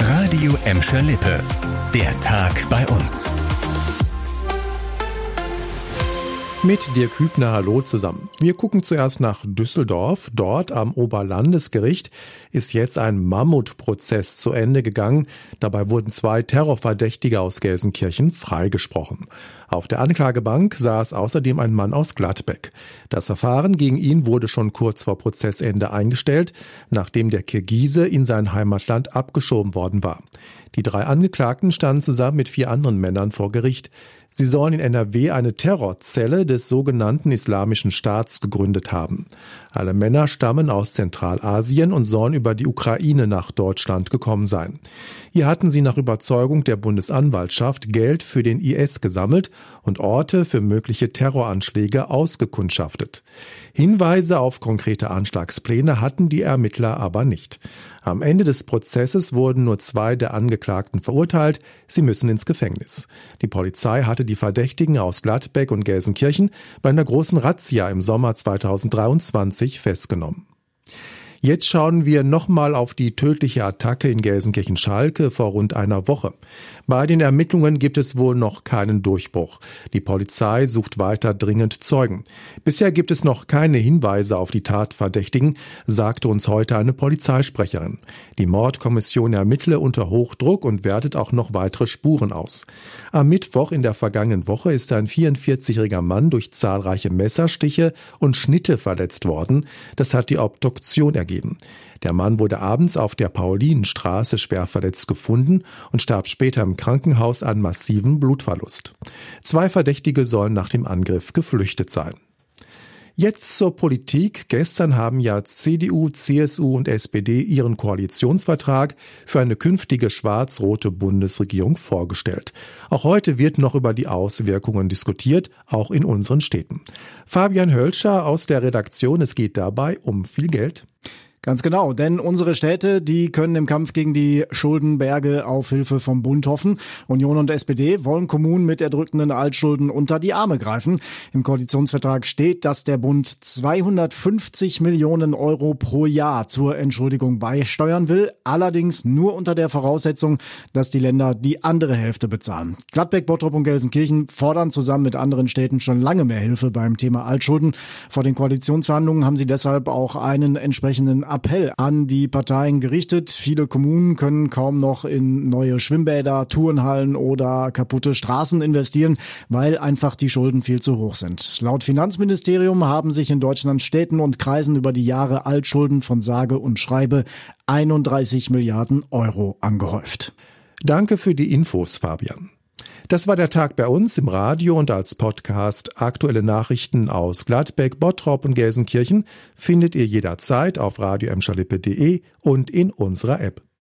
Radio Emscher Lippe. Der Tag bei uns. Mit Dirk Hübner, hallo zusammen. Wir gucken zuerst nach Düsseldorf. Dort am Oberlandesgericht ist jetzt ein Mammutprozess zu Ende gegangen. Dabei wurden 2 Terrorverdächtige aus Gelsenkirchen freigesprochen. Auf der Anklagebank saß außerdem ein Mann aus Gladbeck. Das Verfahren gegen ihn wurde schon kurz vor Prozessende eingestellt, nachdem der Kirgise in sein Heimatland abgeschoben worden war. Die 3 Angeklagten standen zusammen mit 4 anderen Männern vor Gericht. Sie sollen in NRW eine Terrorzelle des sogenannten Islamischen Staats gegründet haben. Alle Männer stammen aus Zentralasien und sollen über die Ukraine nach Deutschland gekommen sein. Hier hatten sie nach Überzeugung der Bundesanwaltschaft Geld für den IS gesammelt und Orte für mögliche Terroranschläge ausgekundschaftet. Hinweise auf konkrete Anschlagspläne hatten die Ermittler aber nicht. Am Ende des Prozesses wurden nur 2 der Angeklagten verurteilt. Sie müssen ins Gefängnis. Die Polizei hatte die Verdächtigen aus Gladbeck und Gelsenkirchen bei einer großen Razzia im Sommer 2023 festgenommen. Jetzt schauen wir nochmal auf die tödliche Attacke in Gelsenkirchen-Schalke vor rund einer Woche. Bei den Ermittlungen gibt es wohl noch keinen Durchbruch. Die Polizei sucht weiter dringend Zeugen. Bisher gibt es noch keine Hinweise auf die Tatverdächtigen, sagte uns heute eine Polizeisprecherin. Die Mordkommission ermittle unter Hochdruck und wertet auch noch weitere Spuren aus. Am Mittwoch in der vergangenen Woche ist ein 44-jähriger Mann durch zahlreiche Messerstiche und Schnitte verletzt worden. Das hat die Obduktion ergeben. Der Mann wurde abends auf der Paulinenstraße schwer verletzt gefunden und starb später im Krankenhaus an massivem Blutverlust. 2 Verdächtige sollen nach dem Angriff geflüchtet sein. Jetzt zur Politik. Gestern haben ja CDU, CSU und SPD ihren Koalitionsvertrag für eine künftige schwarz-rote Bundesregierung vorgestellt. Auch heute wird noch über die Auswirkungen diskutiert, auch in unseren Städten. Fabian Hölscher aus der Redaktion. Es geht dabei um viel Geld. Ganz genau, denn unsere Städte, die können im Kampf gegen die Schuldenberge auf Hilfe vom Bund hoffen. Union und SPD wollen Kommunen mit erdrückenden Altschulden unter die Arme greifen. Im Koalitionsvertrag steht, dass der Bund 250 Millionen Euro pro Jahr zur Entschuldigung beisteuern will, allerdings nur unter der Voraussetzung, dass die Länder die andere Hälfte bezahlen. Gladbeck, Bottrop und Gelsenkirchen fordern zusammen mit anderen Städten schon lange mehr Hilfe beim Thema Altschulden. Vor den Koalitionsverhandlungen haben sie deshalb auch einen entsprechenden Appell an die Parteien gerichtet. Viele Kommunen können kaum noch in neue Schwimmbäder, Turnhallen oder kaputte Straßen investieren, weil einfach die Schulden viel zu hoch sind. Laut Finanzministerium haben sich in Deutschland Städten und Kreisen über die Jahre Altschulden von sage und schreibe 31 Milliarden Euro angehäuft. Danke für die Infos, Fabian. Das war der Tag bei uns im Radio und als Podcast. Aktuelle Nachrichten aus Gladbeck, Bottrop und Gelsenkirchen findet ihr jederzeit auf radioemscherlippe.de und in unserer App.